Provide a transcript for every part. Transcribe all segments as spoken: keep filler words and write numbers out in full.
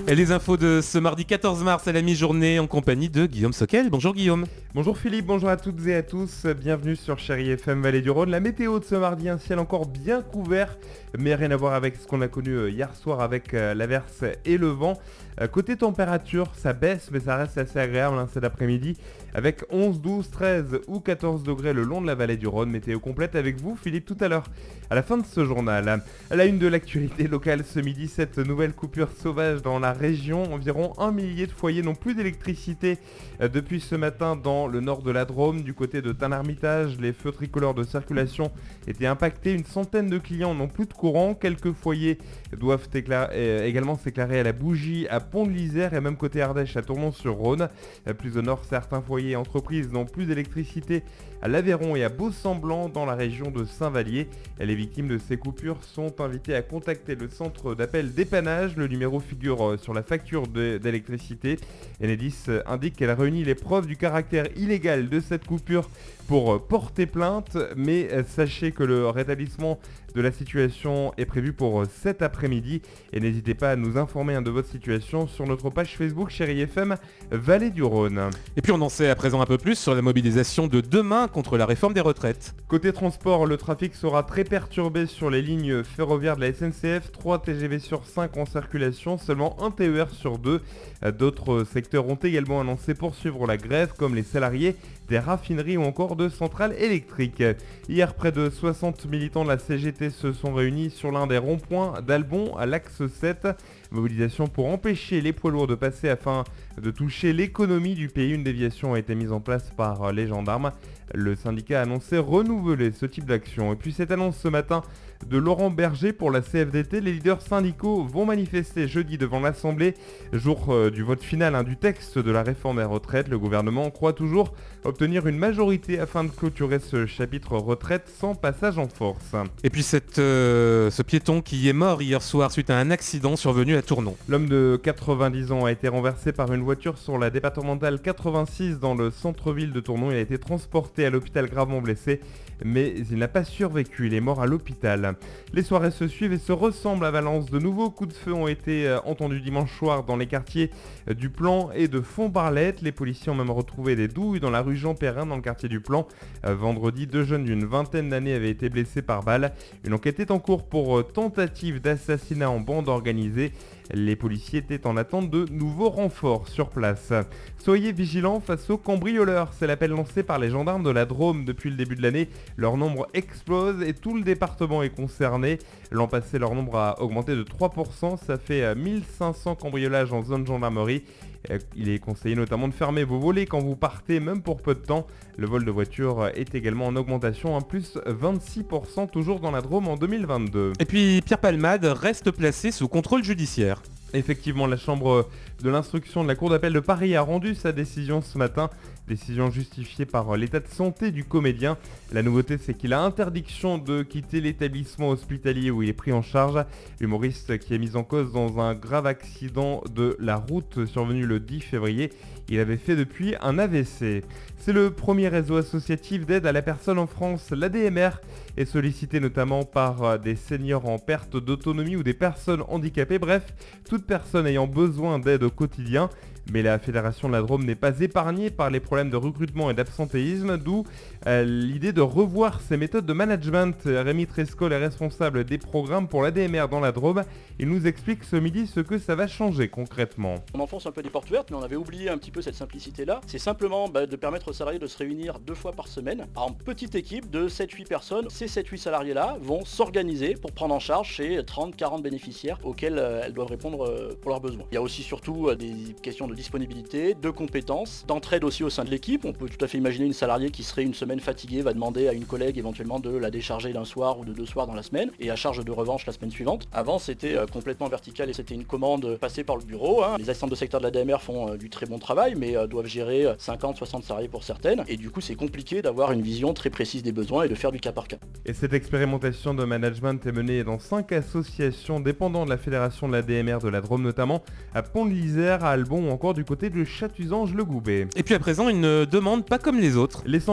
Et les infos de ce mardi quatorze mars à la mi-journée en compagnie de Guillaume Soquel. Bonjour Guillaume. Bonjour Philippe, bonjour à toutes et à tous, bienvenue sur Chérie F M Vallée du Rhône. La météo de ce mardi, un ciel encore bien couvert, mais rien à voir avec ce qu'on a connu hier soir avec l'averse et le vent. Côté température, ça baisse, mais ça reste assez agréable hein, cet après-midi, avec onze, douze, treize ou quatorze degrés le long de la vallée du Rhône. Météo complète avec vous Philippe tout à l'heure, à la fin de ce journal. À la une de l'actualité locale ce midi, cette nouvelle coupure sauvage dans la région. Environ un millier de foyers n'ont plus d'électricité depuis ce matin dans le nord de la Drôme. Du côté de Tain-l'Hermitage, les feux tricolores de circulation étaient impactés. Une centaine de clients n'ont plus de courant. Quelques foyers doivent éclairer, euh, également s'éclairer à la bougie à Pont-de-l'Isère et même côté Ardèche à Tournon-sur-Rhône. Plus au nord, certains foyers et entreprises n'ont plus d'électricité à l'Aveyron et à Beau-Semblant dans la région de Saint-Vallier. Les victimes de ces coupures sont invitées à contacter le centre d'appel dépannage. Le numéro figure sur la facture de, d'électricité. Enedis indique qu'elle réunit les preuves du caractère illégal de cette coupure pour porter plainte, mais sachez que le rétablissement de la situation est prévu pour cet après-midi et n'hésitez pas à nous informer de votre situation sur notre page Facebook Chérie F M Vallée du Rhône. Et puis on en sait à présent un peu plus sur la mobilisation de demain contre la réforme des retraites. Côté transport, le trafic sera très perturbé sur les lignes ferroviaires de la S N C F, trois T G V sur cinq en circulation, seulement un T E R sur deux. D'autres secteurs ont également annoncé poursuivre la grève comme les salariés des raffineries ou encore de centrales électriques. Hier, près de soixante militants de la C G T se sont réunis sur l'un des ronds-points d'Albon à l'axe sept. Mobilisation pour empêcher les poids lourds de passer afin de toucher l'économie du pays. Une déviation a été mise en place par les gendarmes. Le syndicat a annoncé renouveler ce type d'action. Et puis cette annonce ce matin de Laurent Berger pour la C F D T, les leaders syndicaux vont manifester jeudi devant l'Assemblée, jour euh, du vote final hein, du texte de la réforme des retraites. Le gouvernement croit toujours obtenir une majorité afin de clôturer ce chapitre retraite sans passage en force. Et puis cette, euh, ce piéton qui est mort hier soir suite à un accident survenu à Tournon. L'homme de quatre-vingt-dix ans a été renversé par une voiture sur la départementale quatre-vingt-six dans le centre-ville de Tournon. Il a été transporté à l'hôpital gravement blessé, mais il n'a pas survécu, il est mort à l'hôpital. Les soirées se suivent et se ressemblent à Valence. De nouveaux coups de feu ont été entendus dimanche soir dans les quartiers du Plan et de Font-Barlette. Les policiers ont même retrouvé des douilles dans la rue Jean Perrin dans le quartier du Plan. Vendredi, deux jeunes d'une vingtaine d'années avaient été blessés par balle. Une enquête est en cours pour tentative d'assassinat en bande organisée. Les policiers étaient en attente de nouveaux renforts sur place. Soyez vigilants face aux cambrioleurs, c'est l'appel lancé par les gendarmes de la Drôme depuis le début de l'année. Leur nombre explose et tout le département est concerné. L'an passé, leur nombre a augmenté de trois pour cent, ça fait mille cinq cents cambriolages en zone gendarmerie. Il est conseillé notamment de fermer vos volets quand vous partez, même pour peu de temps. Le vol de voiture est également en augmentation, en plus vingt-six pour cent toujours dans la Drôme en deux mille vingt-deux. Et puis Pierre Palmade reste placé sous contrôle judiciaire. Effectivement, la chambre de l'instruction de la Cour d'appel de Paris a rendu sa décision ce matin. Décision justifiée par l'état de santé du comédien. La nouveauté, c'est qu'il a interdiction de quitter l'établissement hospitalier où il est pris en charge. L'humoriste qui est mis en cause dans un grave accident de la route survenu le dix février. Il avait fait depuis un A V C. C'est le premier réseau associatif d'aide à la personne en France. L'A D M R est sollicité notamment par des seniors en perte d'autonomie ou des personnes handicapées. Bref, toute personne ayant besoin d'aide au quotidien. Mais la Fédération de la Drôme n'est pas épargnée par les problèmes de recrutement et d'absentéisme, d'où euh, l'idée de revoir ses méthodes de management. Rémi Trescol est responsable des programmes pour l'A D M R dans la Drôme. Il nous explique ce midi ce que ça va changer concrètement. On enfonce un peu des portes ouvertes, mais on avait oublié un petit peu cette simplicité-là. C'est simplement bah, de permettre aux salariés de se réunir deux fois par semaine en petite équipe de sept huit personnes. Ces sept huit salariés-là vont s'organiser pour prendre en charge ces trente quarante bénéficiaires auxquels euh, elles doivent répondre euh, pour leurs besoins. Il y a aussi surtout euh, des questions de disponibilité, de compétences, d'entraide aussi au sein de l'équipe. On peut tout à fait imaginer une salariée qui serait une semaine fatiguée, va demander à une collègue éventuellement de la décharger d'un soir ou de deux soirs dans la semaine et à charge de revanche la semaine suivante. Avant c'était euh, complètement vertical et c'était une commande passée par le bureau. Hein. Les assistantes de secteur de l'A D M R font euh, du très bon travail mais euh, doivent gérer cinquante soixante salariés pour certaines et du coup c'est compliqué d'avoir une vision très précise des besoins et de faire du cas par cas. Et cette expérimentation de management est menée dans cinq associations dépendant de la Fédération de l'A D M R de la Drôme, notamment à Pont-de-l'Isère, à Albon ou encore du côté de Chatuzange-le-Goubet. Et puis à présent, une demande pas comme les autres. Les centres pénitentiaires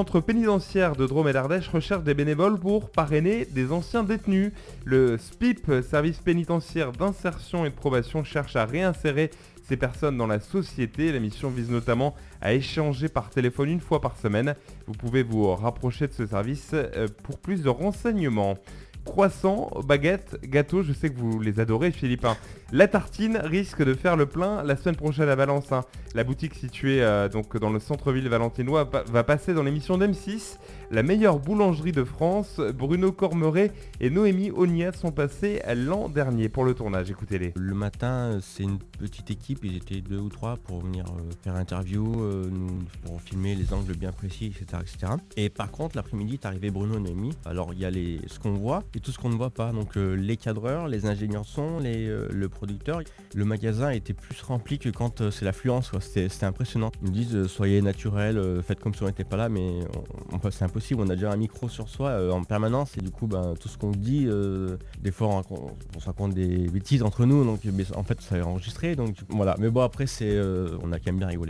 pénitentiaire de Drôme et d'Ardèche recherche des bénévoles pour parrainer des anciens détenus. Le S P I P, service pénitentiaire d'insertion et de probation, cherche à réinsérer ces personnes dans la société. La mission vise notamment à échanger par téléphone une fois par semaine. Vous pouvez vous rapprocher de ce service pour plus de renseignements. Croissants, baguettes, gâteaux, je sais que vous les adorez Philippe. Hein. La tartine risque de faire le plein la semaine prochaine à Valence. Hein. La boutique située euh, donc dans le centre-ville valentinois va, va passer dans l'émission d'M six. La meilleure boulangerie de France, Bruno Cormeret et Noémie Ogniat sont passés l'an dernier pour le tournage. Écoutez-les. Le matin, c'est une petite équipe, ils étaient deux ou trois pour venir euh, faire interview, euh, nous, pour filmer les angles bien précis, et cetera, et cetera. Et par contre, l'après-midi est arrivé Bruno et Noémie. Alors il y a les, ce qu'on voit et tout ce qu'on ne voit pas. Donc euh, les cadreurs, les ingénieurs son, les, euh, le producteur. Le magasin était plus rempli que quand euh, c'est l'affluence. C'était, c'était impressionnant. Ils nous disent euh, soyez naturels, euh, faites comme si on n'était pas là, mais on, on, c'est impossible. On a déjà un micro sur soi euh, en permanence et du coup, ben, tout ce qu'on dit, euh, des fois on, on se raconte des bêtises entre nous. Donc mais, en fait, ça est enregistré. Donc voilà. Mais bon, après, c'est, euh, on a quand même bien rigolé.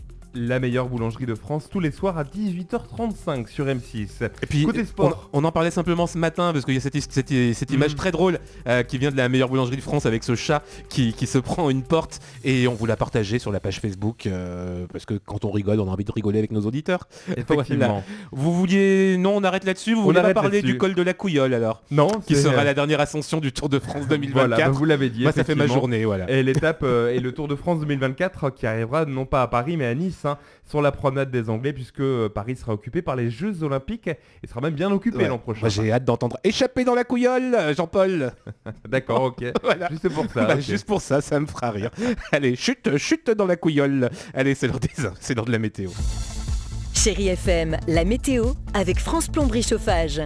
La meilleure boulangerie de France tous les soirs à dix-huit heures trente-cinq sur M six. Et puis côté sport, on, on en parlait simplement ce matin parce qu'il y a cette, cette, cette image mmh. très drôle euh, qui vient de la meilleure boulangerie de France avec ce chat qui, qui se prend une porte et on vous l'a partagé sur la page Facebook euh, parce que quand on rigole on a envie de rigoler avec nos auditeurs. Effectivement. Voilà. Vous vouliez... Non, on arrête là-dessus. Vous on voulez pas parler là-dessus. du col de la Couillole alors? Non. Qui c'est... sera la dernière ascension du Tour de France deux mille vingt-quatre. Voilà, bah vous l'avez dit. Moi ça fait ma journée. Voilà. Et l'étape euh, et le Tour de France deux mille vingt-quatre qui arrivera non pas à Paris mais à Nice. Hein, sur la promenade des Anglais puisque Paris sera occupé par les Jeux Olympiques et sera même bien occupé ouais. l'an prochain. Moi, j'ai hâte d'entendre échapper dans la couillole, Jean-Paul. D'accord, ok. Voilà. Juste pour ça. Bah, okay. Juste pour ça, ça me fera rire. Allez, chute, chute dans la couillole. Allez, c'est l'heure des... c'est l'heure de la météo. Chérie F M, la météo avec France Plomberie Chauffage.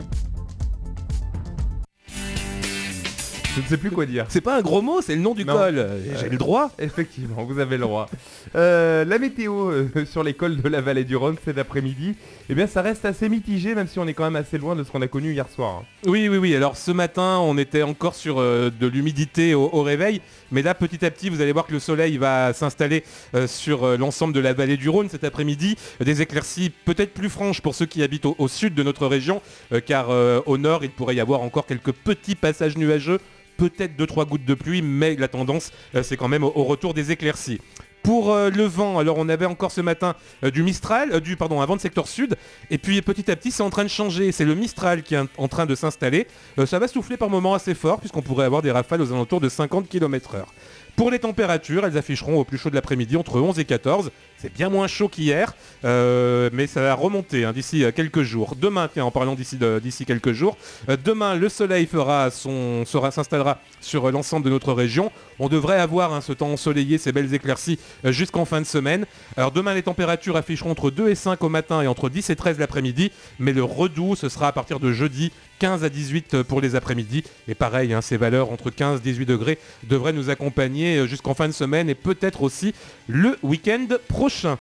Je ne sais plus quoi dire. C'est pas un gros mot, c'est le nom du non. col. Euh, J'ai le droit. Effectivement, vous avez le droit. Euh, la météo euh, sur les cols de la vallée du Rhône cet après-midi, eh bien ça reste assez mitigé, même si on est quand même assez loin de ce qu'on a connu hier soir. Oui, oui, oui. Alors ce matin, on était encore sur euh, de l'humidité au, au réveil. Mais là, petit à petit, vous allez voir que le soleil va s'installer euh, sur euh, l'ensemble de la vallée du Rhône cet après-midi. Des éclaircies peut-être plus franches pour ceux qui habitent au, au sud de notre région, euh, car euh, au nord, il pourrait y avoir encore quelques petits passages nuageux. Peut-être deux trois gouttes de pluie, mais la tendance, euh, c'est quand même au, au retour des éclaircies. Pour euh, le vent, alors on avait encore ce matin euh, du Mistral, euh, du pardon, un vent de secteur sud, et puis petit à petit c'est en train de changer, c'est le Mistral qui est en train de s'installer. Euh, ça va souffler par moments assez fort, puisqu'on pourrait avoir des rafales aux alentours de cinquante kilomètres heure. Pour les températures, elles afficheront au plus chaud de l'après-midi entre onze et quatorze. C'est bien moins chaud qu'hier, euh, mais ça va remonter hein, d'ici euh, quelques jours. Demain, tiens, en parlant d'ici, de, d'ici quelques jours, euh, demain le soleil fera son, sera, s'installera sur euh, l'ensemble de notre région. On devrait avoir hein, ce temps ensoleillé, ces belles éclaircies euh, jusqu'en fin de semaine. Alors demain, les températures afficheront entre deux et cinq au matin et entre dix et treize l'après-midi, mais le redout, ce sera à partir de jeudi, quinze à dix-huit pour les après-midi. Et pareil, hein, ces valeurs entre quinze et dix-huit degrés devraient nous accompagner jusqu'en fin de semaine et peut-être aussi le week-end prochain.